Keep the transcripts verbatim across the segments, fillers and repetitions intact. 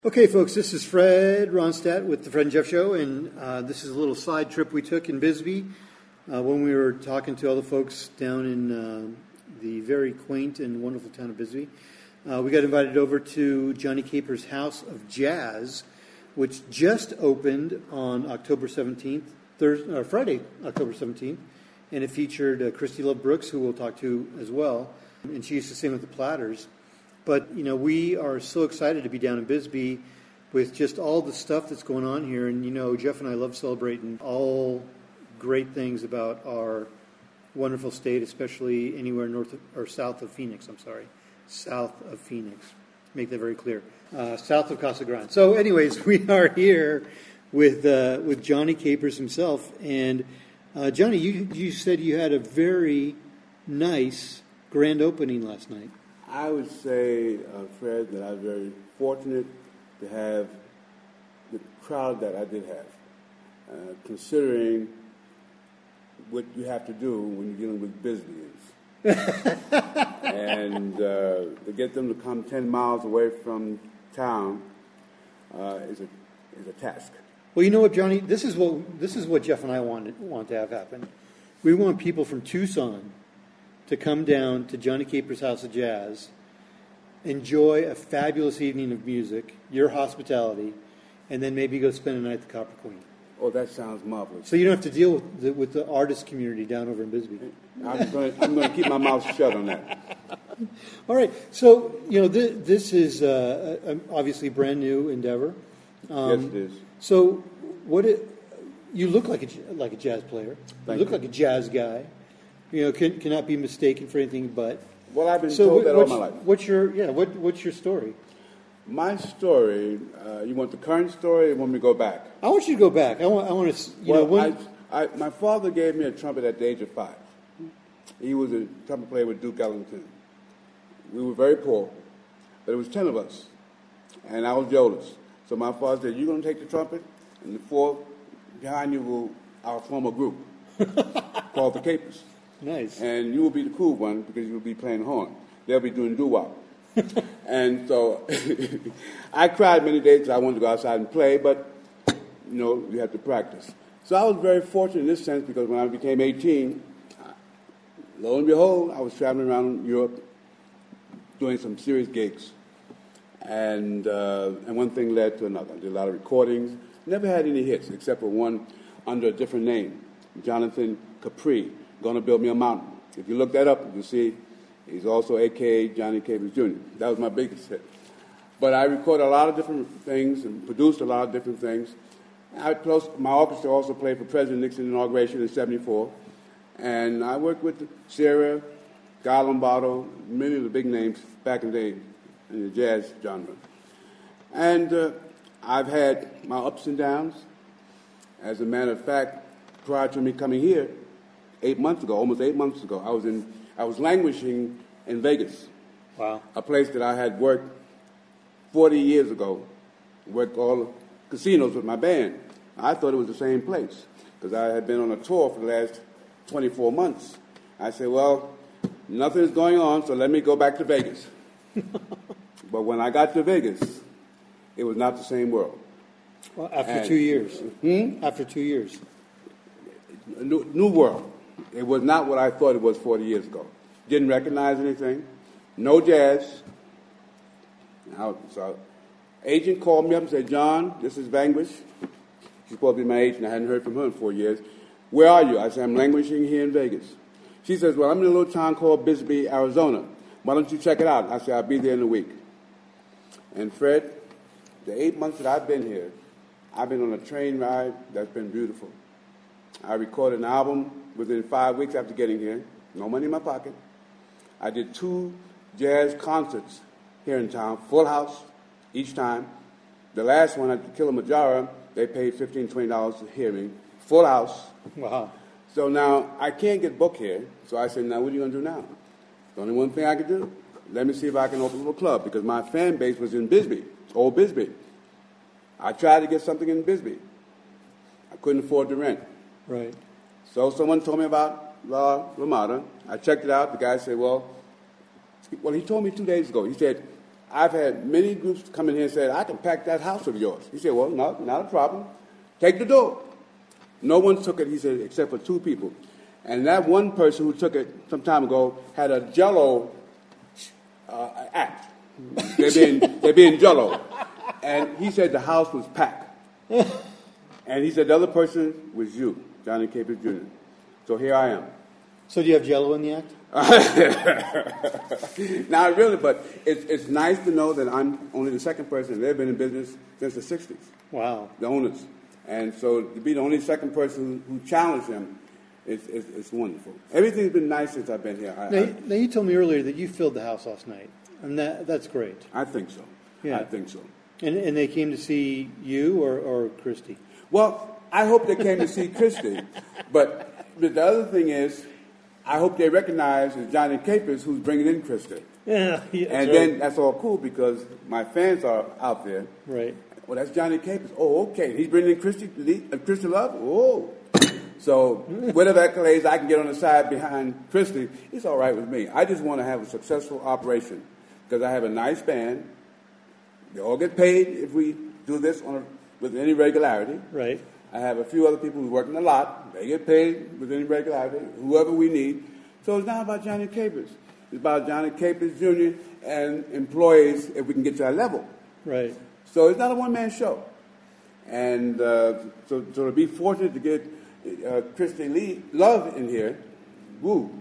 Okay, folks, this is Fred Ronstadt with the Fred and Jeff Show, and uh, this is a little side trip we took in Bisbee uh, when we were talking to all the folks down in uh, the very quaint and wonderful town of Bisbee. Uh, we got invited over to Johnny Caper's House of Jazz, which just opened on October seventeenth, Thursday, or Friday, October seventeenth, and it featured uh, Christy Love Brooks, who we'll talk to as well, and she used to sing with the Platters. But, you know, we are so excited to be down in Bisbee with just all the stuff that's going on here. And, you know, Jeff and I love celebrating all great things about our wonderful state, especially anywhere north of, or south of Phoenix. I'm sorry, south of Phoenix. Make that very clear. Uh, south of Casa Grande. So, anyways, we are here with uh, with Johnny Capers himself. And, uh, Johnny, you, you said you had a very nice grand opening last night. I would say, uh, Fred, that I was very fortunate to have the crowd that I did have, uh, considering what you have to do when you're dealing with Bisbeeans. and uh, to get them to come ten miles away from town uh, is a is a task. Well, you know what, Johnny? This is what this is what Jeff and I want want to have happen. We want people from Tucson to come down to Johnny Caper's House of Jazz, enjoy a fabulous evening of music, your hospitality, and then maybe go spend a night at the Copper Queen. Oh, that sounds marvelous. So you don't have to deal with the, with the artist community down over in Bisbee. I'm going I'm going to keep my mouth shut on that. All right. So, you know, this, this is uh, a, obviously a brand new endeavor. Um, yes, it is. So what it, you look like a, like a jazz player. Thank you look you. like a jazz guy. You know, can, cannot be mistaken for anything but. Well, I've been so told that all my life. What's your yeah? What what's your story? My story. Uh, you want the current story, or you want me to go back? I want you to go back. I want. I want to. You well, know, when, I, I, my father gave me a trumpet at the age of five. He was a trumpet player with Duke Ellington. We were very poor, but it was ten of us, and I was the oldest. So my father said, "You're going to take the trumpet, and the four behind you will our form a group called the Capers." Nice. And you will be the cool one because you will be playing horn. They'll be doing doo-wop. And so I cried many days because I wanted to go outside and play, but, you know, you have to practice. So I was very fortunate in this sense because when I became eighteen, lo and behold, I was traveling around Europe doing some serious gigs. And, uh, and one thing led to another. I did a lot of recordings. Never had any hits except for one under a different name, Jonathan Capri. Gonna Build Me a Mountain. If you look that up, you'll see he's also A K A Johnny Capers Junior That was my biggest hit. But I recorded a lot of different things and produced a lot of different things. I plus, my orchestra also played for President Nixon's inauguration in seventy-four. And I worked with Sierra, Guy Lombardo, many of the big names back in the day in the jazz genre. And uh, I've had my ups and downs. As a matter of fact, prior to me coming here, Eight months ago, almost eight months ago, I was in, I was languishing in Vegas. Wow. A place that I had worked forty years ago, worked all the casinos with my band. I thought it was the same place because I had been on a tour for the last twenty-four months. I said, well, nothing is going on, so let me go back to Vegas. But when I got to Vegas, it was not the same world. Well, after and, two years. Hmm? After two years. New, new world. It was not what I thought it was forty years ago. Didn't recognize anything. No jazz. Now, so, agent called me up and said, John, this is Vanquish. She's supposed to be my agent. I hadn't heard from her in four years. Where are you? I said, I'm languishing here in Vegas. She says, well, I'm in a little town called Bisbee, Arizona. Why don't you check it out? I said, I'll be there in a week. And Fred, the eight months that I've been here, I've been on a train ride that's been beautiful. I recorded an album within five weeks after getting here. No money in my pocket. I did two jazz concerts here in town, full house each time. The last one at Kilimanjaro, they paid fifteen dollars, twenty dollars to hear me. Full house. Wow. So now I can't get booked here. So I said, now what are you going to do now? The only one thing I could do, let me see if I can open a little club because my fan base was in Bisbee, old Bisbee. I tried to get something in Bisbee. I couldn't afford the rent. Right. So someone told me about La Ramada. I checked it out. The guy said, well, well, he told me two days ago. He said, I've had many groups come in here and say, I can pack that house of yours. He said, well, no, not a problem. Take the door. No one took it, he said, except for two people. And that one person who took it some time ago had a Jell-O uh, act. They're being, they're being Jell-O. And he said the house was packed. And he said the other person was you, Johnny Capers Junior So here I am. So do you have Jell-O in the act? Not really, but it's, it's nice to know that I'm only the second person. They've been in business since the sixties. Wow. The owners. And so to be the only second person who, who challenged them, it's, it's, it's wonderful. Everything's been nice since I've been here. I, now, I, now, you told me earlier that you filled the house last night, and that that's great. I think so. Yeah. I think so. And, and they came to see you or, or Christy? Well, I hope they came to see Christy. But the other thing is, I hope they recognize it's Johnny Capers who's bringing in Christy. Yeah. yeah and right. then that's all cool because my fans are out there. Right. Well, that's Johnny Capers. Oh, okay. He's bringing in Christy, uh, Christy Love? Oh. So whatever accolades I can get on the side behind Christy, it's all right with me. I just want to have a successful operation because I have a nice band. They all get paid if we do this on a, with any regularity. Right. I have a few other people who are working a lot. They get paid with any regularity, whoever we need. So it's not about Johnny Capers. It's about Johnny Capers Junior and employees if we can get to that level. Right. So it's not a one-man show. And uh, so, so to be fortunate to get uh, Christy Lee Love in here, woo.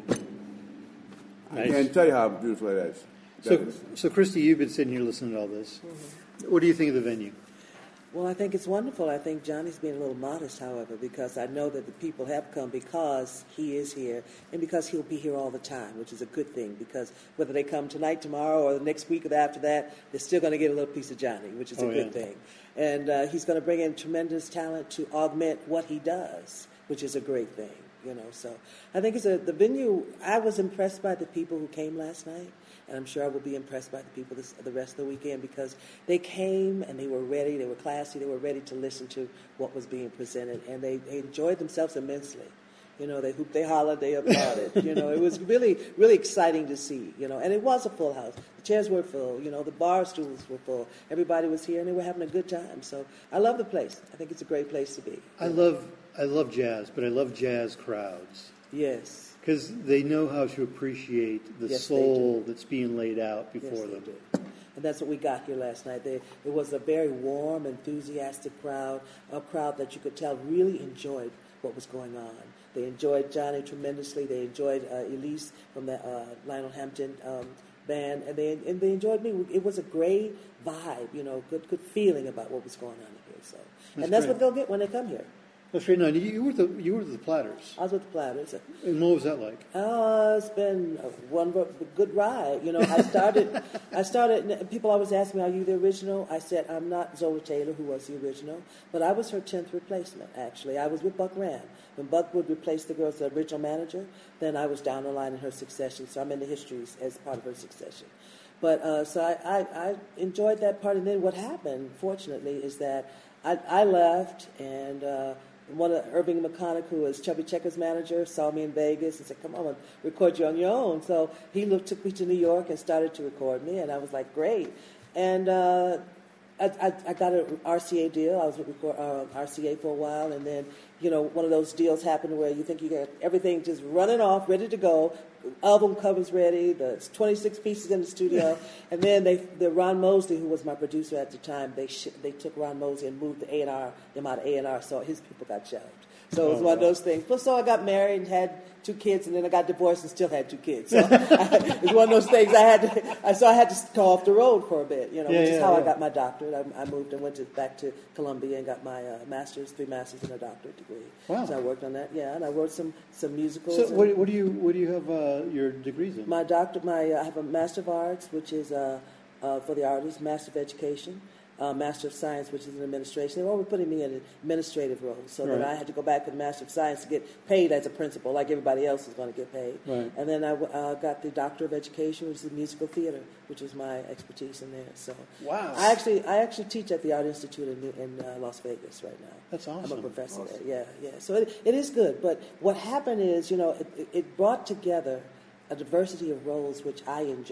Nice. I can't tell you how beautiful that is. That So, is. so Christy, you've been sitting here listening to all this. Mm-hmm. What do you think of the venue? Well, I think it's wonderful. I think Johnny's being a little modest, however, because I know that the people have come because he is here and because he'll be here all the time, which is a good thing, because whether they come tonight, tomorrow, or the next week or after that, they're still going to get a little piece of Johnny, which is Oh, a good yeah. thing. And uh, he's going to bring in tremendous talent to augment what he does, which is a great thing, you know. So I think it's a, the venue, I was impressed by the people who came last night. And I'm sure I will be impressed by the people this, the rest of the weekend because they came and they were ready, they were classy, they were ready to listen to what was being presented, and they, they enjoyed themselves immensely. You know, they hooped, they hollered, they applauded. You know, it was really, really exciting to see, you know. And it was a full house. The chairs were full, you know, the bar stools were full. Everybody was here and they were having a good time. So I love the place. I think it's a great place to be. I love I love jazz, but I love jazz crowds. Yes. Because they know how to appreciate the Yes, they soul do. that's being laid out before Yes, they them. do. And that's what we got here last night. They, it was a very warm, enthusiastic crowd, a crowd that you could tell really enjoyed what was going on. They enjoyed Johnny tremendously. They enjoyed uh, Elise from the uh, Lionel Hampton um, band, and they and they enjoyed me. It was a great vibe, you know, good good feeling about what was going on here. So, That's and that's great. what they'll get when they come here. That's right. Now you, you were the you were the Platters, I was with the Platters. and what was that like? Uh, it's been a one ro- good ride. You know, I started, I started, and people always ask me, are you the original? I said, I'm not Zola Taylor, who was the original, but I was her tenth replacement, actually. I was with Buck Rand. When Buck would replace the girl as the original manager, then I was down the line in her succession, so I'm in the histories as part of her succession. But, uh, so I, I, I enjoyed that part, and then what happened, fortunately, is that I, I left, and, uh, one of Irving McConaughey, who was Chubby Checker's manager, saw me in Vegas and said, come on, record you on your own. So he looked, took me to New York and started to record me, and I was like, great. And uh, I, I, I got an R C A deal. I was with record, uh, R C A for a while, and then, you know, one of those deals happened where you think you got everything just running off, ready to go, album covers ready, the twenty-six pieces in the studio, and then they, the Ron Mosley, who was my producer at the time, they sh- they took Ron Mosley and moved the A and R, them out of A and R, so his people got shelved. So it was Oh, one of wow. those things. Plus, so I got married and had two kids, and then I got divorced and still had two kids. So I, it's one of those things I had to, I, so I had to go off the road for a bit, you know, Yeah, which is yeah, how yeah. I got my doctorate. I, I moved and went to, back to Columbia and got my uh, master's, three masters and a doctorate degree. Wow. So I worked on that, yeah, and I wrote some, some musicals. So and- what, what do you what do you have uh, your degrees in? my doctor, my uh, I have a Master of Arts, which is uh, uh, for the artists, Master of Education, uh, Master of Science, which is in administration. They were always putting me in administrative roles, so then Right. I had to go back to the Master of Science to get paid as a principal, like everybody else is going to get paid. Right. And then I uh, got the Doctor of Education, which is musical theater, which is my expertise in there. So Wow. I actually I actually teach at the Art Institute in, in uh, Las Vegas right now. That's awesome. I'm a professor Awesome. there. Yeah, yeah. So it, it is good. But what happened is, you know, it, it- it brought together a diversity of roles which I enjoy.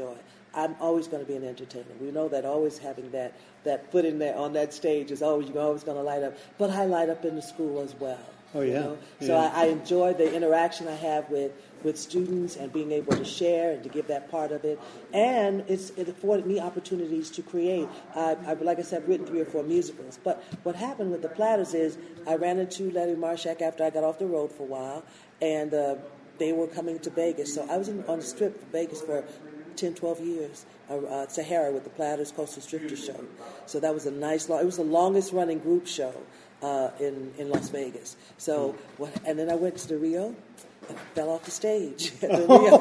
I'm always going to be an entertainer. We know that always having that, that foot in there on that stage is always, you're always going to light up. But I light up in the school as well. Oh, yeah. You know? So yeah. I, I enjoy the interaction I have with, with students and being able to share and to give that part of it. And it's, it afforded me opportunities to create. I, I, like I said, I've written three or four musicals. But what happened with the Platters is I ran into Larry Marshak after I got off the road for a while, and uh, they were coming to Vegas. So I was in, on the Strip for Vegas for ten, twelve years. Uh, uh, Sahara with the Platters Coastal Stripper Show. So that was a nice, long, it was the longest running group show uh, in, in Las Vegas. So, what, and then I went to the Rio. I fell off the stage at the Rio.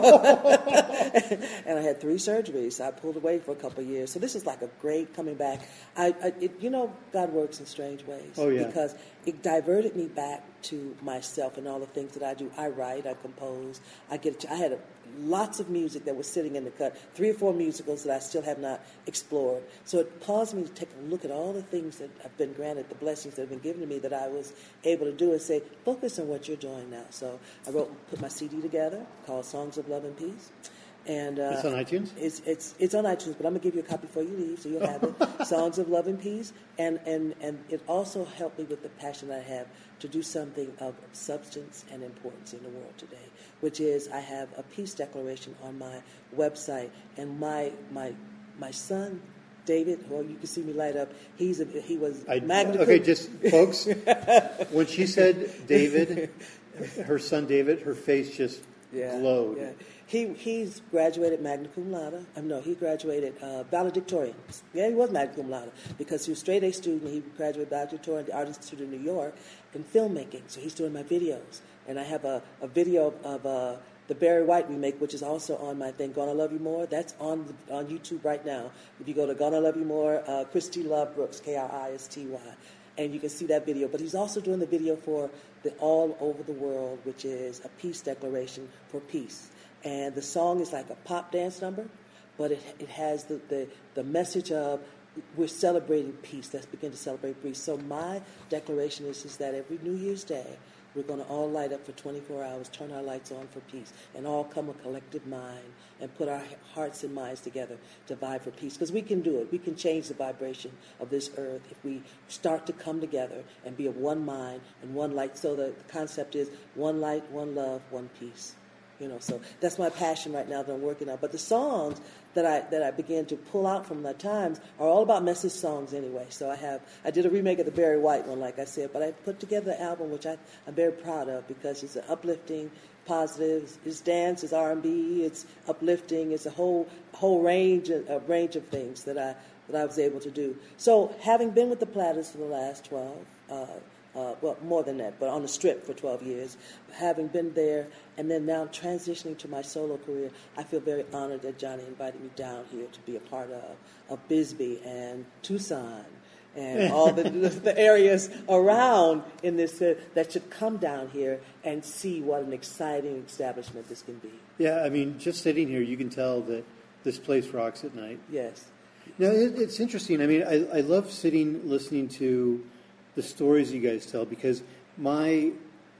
And I had three surgeries. I pulled away for a couple of years. So this is like a great coming back. I, I it, you know, God works in strange ways. Oh, yeah. Because it diverted me back to myself and all the things that I do. I write, I compose, I get. I had a, lots of music that was sitting in the cut, three or four musicals that I still have not explored. So it caused me to take a look at all the things that have been granted, the blessings that have been given to me that I was able to do, and say, focus on what you're doing now. So I wrote, put my C D together called Songs of Love and Peace. And uh, it's on iTunes? It's, it's it's on iTunes, but I'm going to give you a copy before you leave, so you'll have it. Songs of Love and Peace. And, and, and it also helped me with the passion I have to do something of substance and importance in the world today, which is I have a peace declaration on my website. And my my my son, David, well, you can see me light up, he's a, he was I, magna Okay, cum- just, folks, when she said David, her son David, her face just Yeah, glowed. yeah. He he's graduated magna cum laude. I no, he graduated uh, valedictorian. Yeah, he was magna cum laude because he was a straight A student. He graduated valedictorian at the Art Institute of New York in filmmaking. So he's doing my videos, and I have a, a video of uh, the Barry White remake, which is also on my thing, Gonna Love You More. That's on the, on YouTube right now. If you go to Gonna Love You More, uh, Christy Love Brooks, K R I S T Y. And you can see that video. But he's also doing the video for the All Over the World, which is a peace declaration for peace. And the song is like a pop dance number, but it it has the, the, the message of we're celebrating peace. Let's begin to celebrate peace. So my declaration is, is that every New Year's Day, we're going to all light up for twenty-four hours, turn our lights on for peace, and all come a collective mind and put our hearts and minds together to vie for peace. Because we can do it. We can change the vibration of this earth if we start to come together and be of one mind and one light. So the concept is one light, one love, one peace. You know, so that's my passion right now that I'm working on. But the songs that I that I began to pull out from the times are all about message songs anyway. So I have I did a remake of the Barry White one, like I said, but I put together an album which I, I'm very proud of because it's an uplifting, positive. It's dance, it's R and B, it's uplifting. It's a whole whole range of, a range of things that I that I was able to do. So having been with the Platters for the last twelve. Uh, Uh, well, more than that, but on the Strip for twelve years, having been there, and then now transitioning to my solo career, I feel very honored that Johnny invited me down here to be a part of, of Bisbee and Tucson and all the, the areas around in this uh, that should come down here and see what an exciting establishment this can be. Yeah, I mean, just sitting here, you can tell that this place rocks at night. Yes. No, it, it's interesting. I mean, I, I love sitting, listening to the stories you guys tell, because my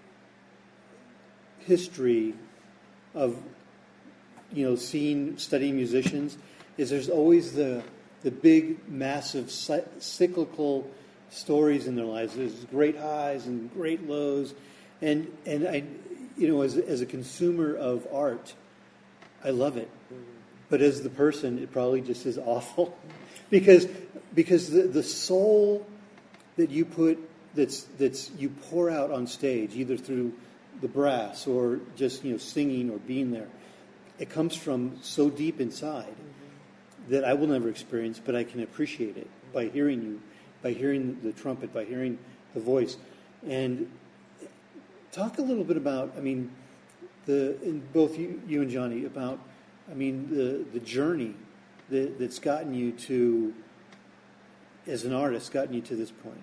history of, you know, seeing, studying musicians is there's always the the big, massive, cyclical stories in their lives. There's great highs and great lows, and and I, you know, as as a consumer of art, I love it, but as the person, it probably just is awful, because because the the soul that you put, that's that's you pour out on stage, either through the brass or just, you know, singing or being there, it comes from so deep inside mm-hmm. that I will never experience, but I can appreciate it by hearing you, by hearing the trumpet, by hearing the voice. And talk a little bit about, I mean, the in both you, you and Johnny, about, I mean, the the journey that, that's gotten you to, as an artist, gotten you to this point?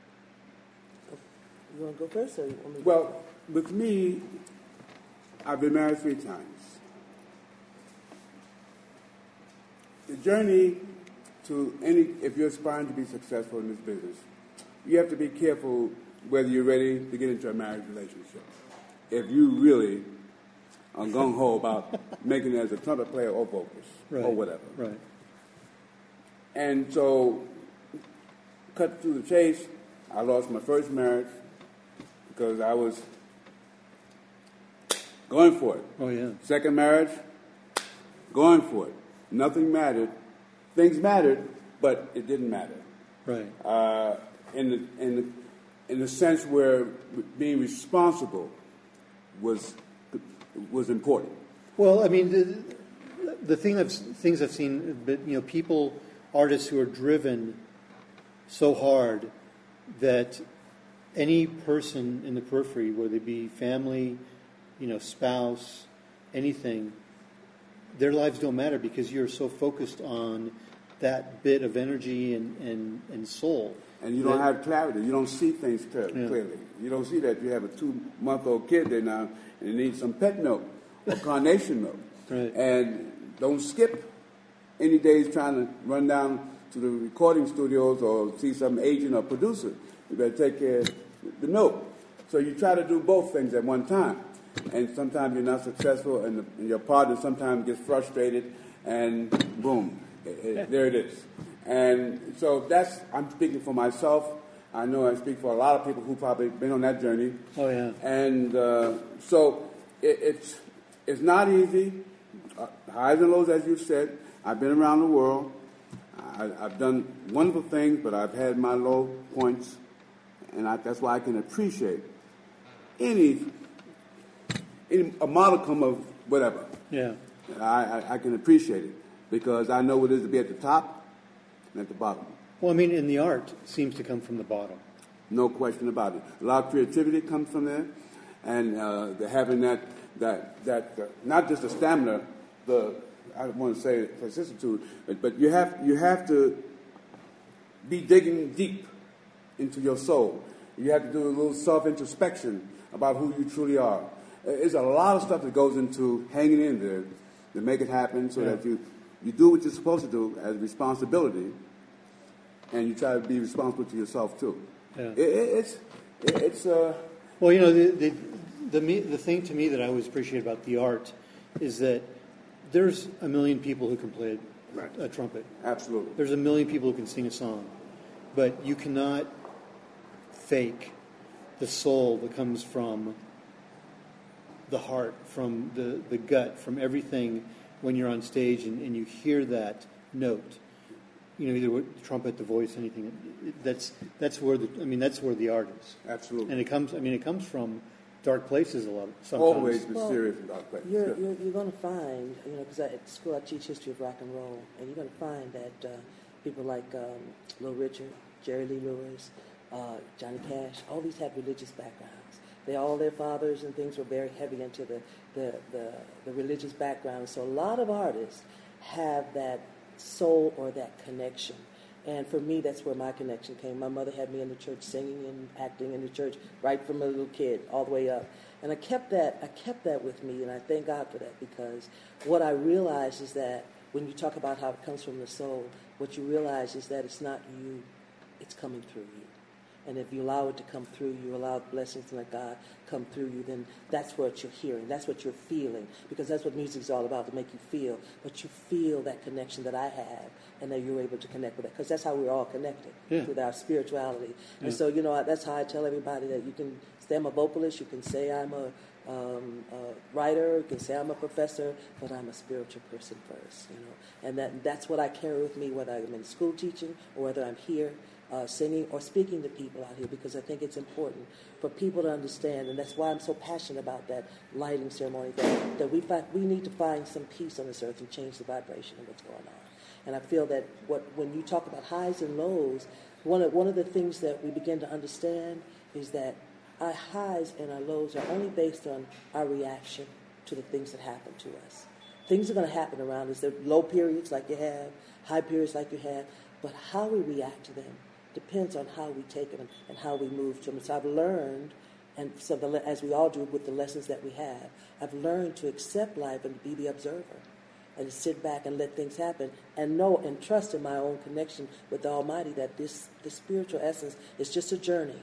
You want to go first, or you want me to Well, go? with me, I've been married three times. The journey to any, if you're aspiring to be successful in this business, you have to be careful whether you're ready to get into a marriage relationship. If you really uh, gung-ho about making it as a trumpet player or vocalist Right. or whatever. Right. And so, cut through the chase, I lost my first marriage because I was going for it. Oh, yeah. Second marriage, going for it. Nothing mattered. Things mattered, but it didn't matter. Right. Uh, in the in the in the sense where being responsible was was important. Well, I mean, the, the thing I've, things I've seen, but you know, people, artists who are driven so hard that any person in the periphery, whether it be family, you know, spouse, anything, their lives don't matter because you're so focused on that bit of energy and, and, and soul. And you don't that, have clarity. You don't see things clear, Yeah. clearly. You don't see that you have a two-month-old kid there now and they need some pet milk or carnation milk. Right. And don't skip any days trying to run down to the recording studios or see some agent or producer. You better take care of the milk. So you try to do both things at one time. And sometimes you're not successful, and, the, and your partner sometimes gets frustrated, and boom, it, it, there it is. And so that's, I'm speaking for myself. I know I speak for a lot of people who probably been on that journey. Oh, yeah. And uh, so it, it's it's not easy. Uh, highs and lows, as you said. I've been around the world. I, I've done wonderful things, but I've had my low points, and I, that's why I can appreciate any, any a modicum of whatever. Yeah. I, I, I can appreciate it because I know what it is to be at the top and at the bottom. Well, I mean, in the art seems to come from the bottom. No question about it. A lot of creativity comes from there, and uh, the, having that that that uh, not just the stamina, the I don't want to say vicissitude, but, but you have you have to be digging deep into your soul. You have to do a little self-introspection about who you truly are. There's a lot of stuff that goes into hanging in there to make it happen, so Yeah. that you you do what you're supposed to do as responsibility, and you try to be responsible to yourself too. Yeah. It, it, it's it, it's uh. Well, you know, the, the the me- the thing to me that I always appreciate about the art is that there's a million people who can play Right. a trumpet. Absolutely. There's a million people who can sing a song, but you cannot fake the soul that comes from the heart, from the, the gut, from everything when you're on stage and, and you hear that note. You know, either with the trumpet, the voice, anything. It- That's that's where the I mean that's where the art is. Absolutely. And it comes. I mean, it comes from dark places a lot. Sometimes. Always Well, mysterious and dark places. You're, Yeah. you're, you're going to find, you know, because at school I teach history of rock and roll, and you're going to find that uh, people like um, Little Richard, Jerry Lee Lewis, uh, Johnny Cash, all these have religious backgrounds. They all, their fathers and things were very heavy into the, the, the, the religious background. So a lot of artists have that soul or that connection. And for me, that's where my connection came. My mother had me in the church singing and acting in the church right from a little kid all the way up. And I kept that I kept that with me, and I thank God for that, because what I realized is that when you talk about how it comes from the soul, what you realize is that it's not you, it's coming through you. And if you allow it to come through you, allow blessings like God come through you, then that's what you're hearing. That's what you're feeling. Because that's what music's all about, to make you feel. But you feel that connection that I have, and that you're able to connect with it. Because that's how we're all connected, Yeah. with our spirituality. Yeah. And so, you know, that's how I tell everybody that you can say I'm a vocalist, you can say I'm a, um, a writer, you can say I'm a professor, but I'm a spiritual person first, you know. And that that's what I carry with me, whether I'm in school teaching or whether I'm here Uh, singing or speaking to people out here, because I think it's important for people to understand, and that's why I'm so passionate about that lighting ceremony, that, that we find, we need to find some peace on this earth and change the vibration of what's going on. And I feel that what when you talk about highs and lows, one of, one of the things that we begin to understand is that our highs and our lows are only based on our reaction to the things that happen to us. Things are going to happen around us. There are low periods like you have, high periods like you have, but how we react to them depends on how we take them and how we move to them. So I've learned, and so the, as we all do with the lessons that we have, I've learned to accept life and to be the observer, and to sit back and let things happen, and know and trust in my own connection with the Almighty that this the spiritual essence is just a journey.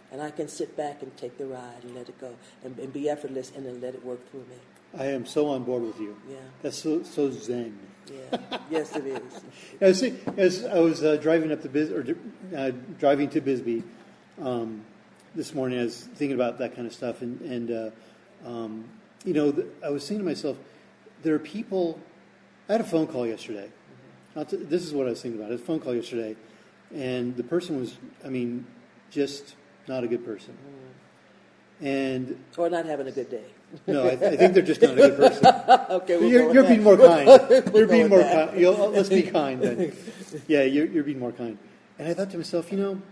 And I can sit back and take the ride and let it go and, and be effortless and then let it work through me. I am so on board with you. Yeah. That's so so zen. Yeah. Yes, it is. As, as I was uh, driving up to Bis or uh, driving to Bisbee um, this morning, I was thinking about that kind of stuff, and and uh, um, you know, th- I was thinking to myself, there are people. I had a phone call yesterday. I'll t- this is what I was thinking about. I had a phone call yesterday, and the person was, I mean, just not a good person. And Or not having a good day. no, I, I think they're just not a good person. Okay, we'll you're go you're with being that. more We'll kind. go- we'll You're go being with more that. kind. You'll, let's be kind then. Yeah, you're, you're being more kind. And I thought to myself, you know,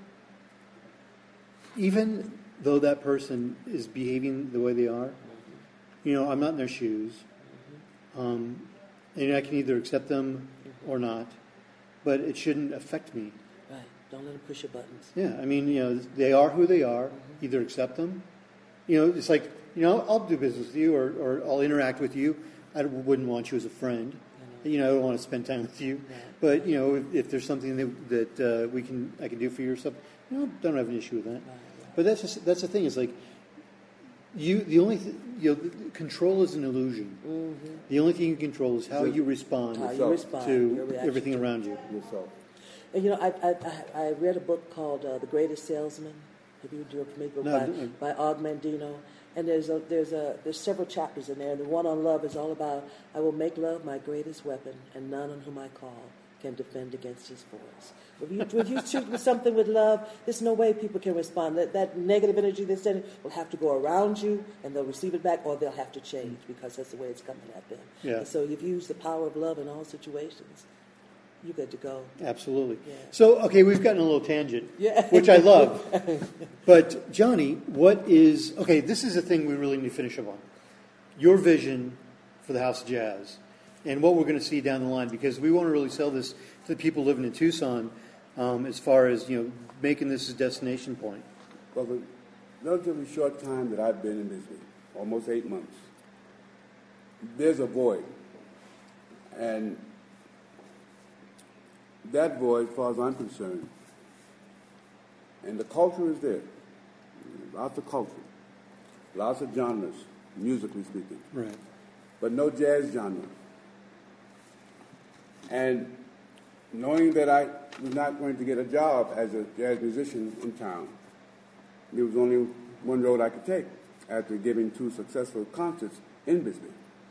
even though that person is behaving the way they are, you know, I'm not in their shoes. Um, and I can either accept them or not, but it shouldn't affect me. Right. Don't let them push your buttons. Yeah, I mean, you know, they are who they are. Either accept them. You know, it's like, you know, I'll do business with you or, or I'll interact with you. I wouldn't want you as a friend. You know, I don't want to spend time with you. Right. But, you know, if, if there's something that, that uh, we can, I can do for you or something, you know, don't have an issue with that. Right, right. But that's just, that's the thing. Is like, you, the only, th- you know, control is an illusion. Mm-hmm. The only thing you control is how Just you respond How you So, respond, your to reaction. everything around you. Yourself. And you know, I I, I I read a book called uh, The Greatest Salesman. Have you do a familiar book No, by, no. by Og Mandino? And there's a there's a there's several chapters in there. And the one on love is all about I will make love my greatest weapon, and none on whom I call can defend against his force. If you if you shoot with something with love, there's no way people can respond. That that negative energy they're sending will have to go around you, and they'll receive it back, or they'll have to change because that's the way it's coming at them. Yeah. And so you've used the power of love in all situations. You're good to go. Absolutely. Yeah. So, okay, we've gotten a little tangent, Yeah. which I love. But, Johnny, what is... Okay, this is the thing we really need to finish up on. Your vision for the House of Jazz and what we're going to see down the line, because we want to really sell this to the people living in Tucson um, as far as, you know, making this a destination point. Well, the relatively short time that I've been in Bisbee, almost eight months, there's a void. And that void, as far as I'm concerned, and the culture is there. Lots of culture. Lots of genres, musically speaking. Right. But no jazz genre. And knowing that I was not going to get a job as a jazz musician in town, there was only one road I could take after giving two successful concerts in Bisbee.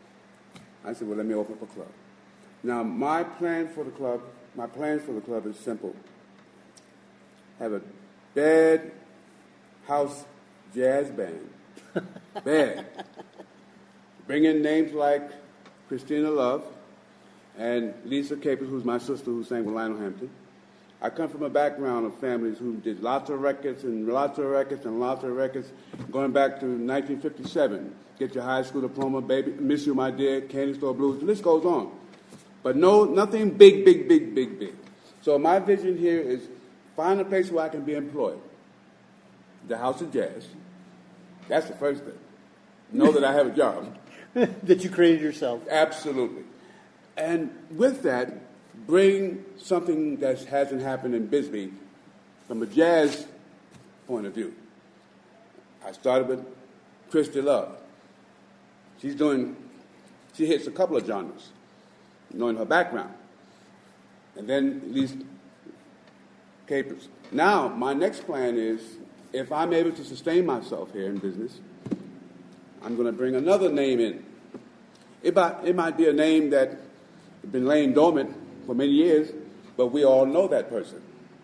I said, well, let me open up a club. Now, my plan for the club, my plans for the club is simple. Have a bad house jazz band. Bad. Bring in names like Christina Love and Lisa Capers, who's my sister who sang with Lionel Hampton. I come from a background of families who did lots of records and lots of records and lots of records going back to nineteen fifty-seven. Get your high school diploma, baby, Miss You, My Dear, Candy Store Blues, the list goes on. But no, nothing big, big, big, big, big. So my vision here is find a place where I can be employed. The House of Jazz. That's the first thing. Know that I have a job. That you created yourself. Absolutely. And with that, bring something that hasn't happened in Bisbee from a jazz point of view. I started with Christy Love. She's doing, she hits a couple of genres, knowing her background. And then Lisa Capers. Now, my next plan is, if I'm able to sustain myself here in business, I'm going to bring another name in. It might, it might be a name that has been laying dormant for many years, but we all know that person.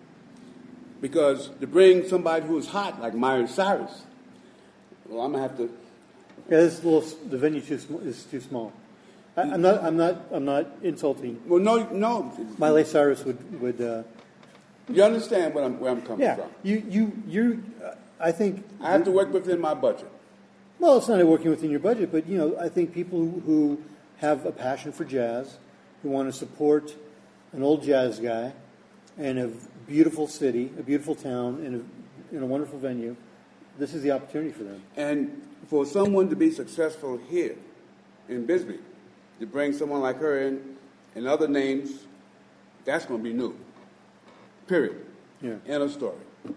Because to bring somebody who is hot, like Miley Cyrus, well, I'm going to have to... Yeah, this little, the venue too sm- is too small. I, I'm not. I'm not. I'm not insulting. Well, no, no. Miley Cyrus would would. Uh, You understand where I'm, where I'm coming yeah. from. You you you. Uh, I think. I have to work within my budget. Well, it's not working within your budget, but you know, I think people who, who have a passion for jazz, who want to support an old jazz guy, and a beautiful city, a beautiful town, and a, in a wonderful venue, this is the opportunity for them. And for someone to be successful here in Bisbee, to bring someone like her in and other names, that's going to be new. Period. Yeah. End of story.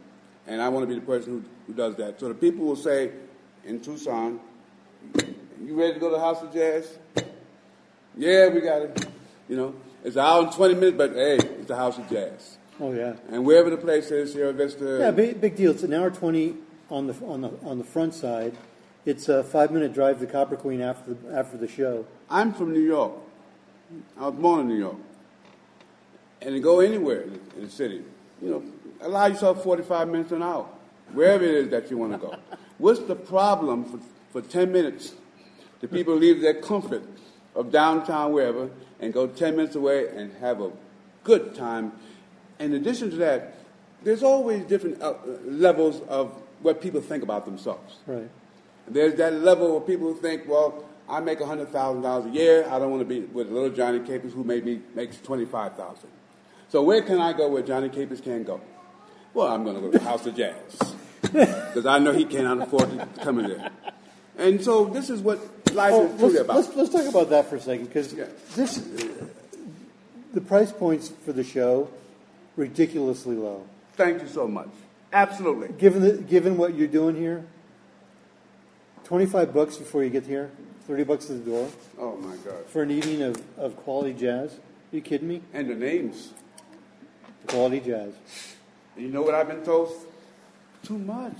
And I want to be the person who, who does that. So the people will say in Tucson, you ready to go to the House of Jazz? Yeah, we got it. You know, it's an hour and twenty minutes, but hey, it's the House of Jazz. Oh yeah. And wherever the place is, Sierra Vista. Yeah, big, big deal. It's an hour twenty on the on the on the front side. It's a five minute drive to Copper Queen after the after the show. I'm from New York. I was born in New York. And to go anywhere in the, in the city, you know, allow yourself forty-five minutes an hour, wherever it is that you want to go. What's the problem for, for ten minutes? The people leave their comfort of downtown, wherever, and go ten minutes away and have a good time. In addition to that, there's always different uh, levels of what people think about themselves. Right. There's that level where people think, well, I make one hundred thousand dollars a year. I don't want to be with little Johnny Capers who maybe makes twenty-five thousand dollars. So where can I go where Johnny Capers can't go? Well, I'm going to go to the House of Jazz because I know he cannot afford to come in there. And so this is what life Oh, is truly let's, about. let's let's talk about that for a second, because Yeah. this the price points for the show ridiculously low. Thank you so much. Absolutely. Given the, given what you're doing here, twenty-five bucks before you get here, thirty bucks at the door Oh, my God. for an evening of, of quality jazz. Are you kidding me? And the names. Quality jazz. And you know what I've been told? Too much.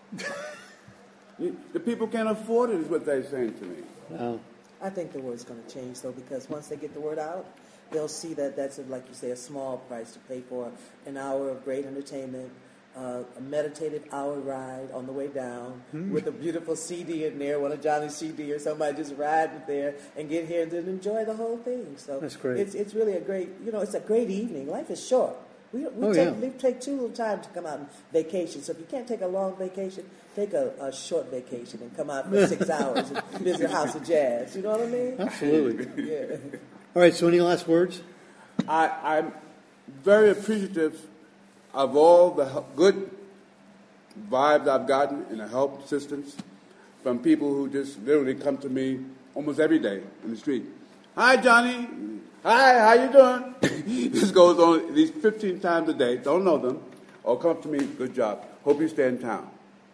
You- the people can't afford it is what they're saying to me. Wow. I think the word's going to change, though, because once they get the word out, they'll see that that's, a, like you say, a small price to pay for an hour of great entertainment, uh, a meditative hour ride on the way down Hmm. with a beautiful C D in there, one of Johnny's C D or somebody just riding there and get here and then enjoy the whole thing. So That's great. It's, it's really a great, you know, it's a great evening. Life is short. We, we, Oh, take, yeah. we take too little time to come out on vacation. So if you can't take a long vacation, take a, a short vacation and come out for six hours and visit House of Jazz. You know what I mean? Absolutely. Yeah. All right, so any last words? I, I'm very appreciative of all the hel- good vibes I've gotten and the help, assistance from people who just literally come to me almost every day in the street. Hi, Johnny. Hi, how you doing? This goes on at least fifteen times a day. Don't know them. Or come up to me, good job. Hope you stay in town.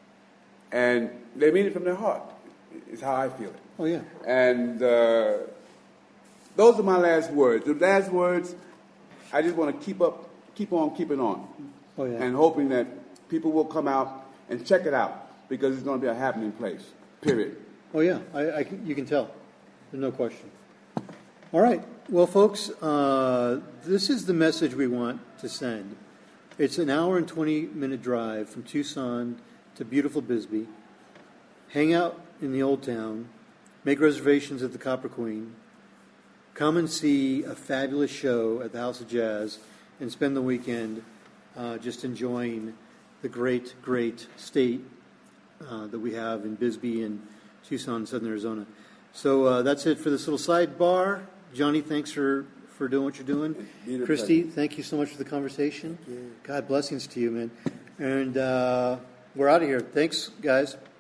And they mean it from their heart. It's how I feel it. Oh, yeah. And uh, those are my last words. The last words, I just want to keep up, keep on keeping on. Oh, yeah. And hoping that people will come out and check it out because it's going to be a happening place, period. Oh, yeah. I, I can- you can tell. There's no question. All right. Well, folks, uh, this is the message we want to send. It's an hour and twenty-minute drive from Tucson to beautiful Bisbee. Hang out in the Old Town. Make reservations at the Copper Queen. Come and see a fabulous show at the House of Jazz and spend the weekend uh, just enjoying the great, great state uh, that we have in Bisbee and Tucson, Southern Arizona. So uh, that's it for this little sidebar. Johnny, thanks for, for doing what you're doing. Be the Christy, pleasure. thank you so much for the conversation. God blessings to you, man. And uh, we're out of here. Thanks, guys.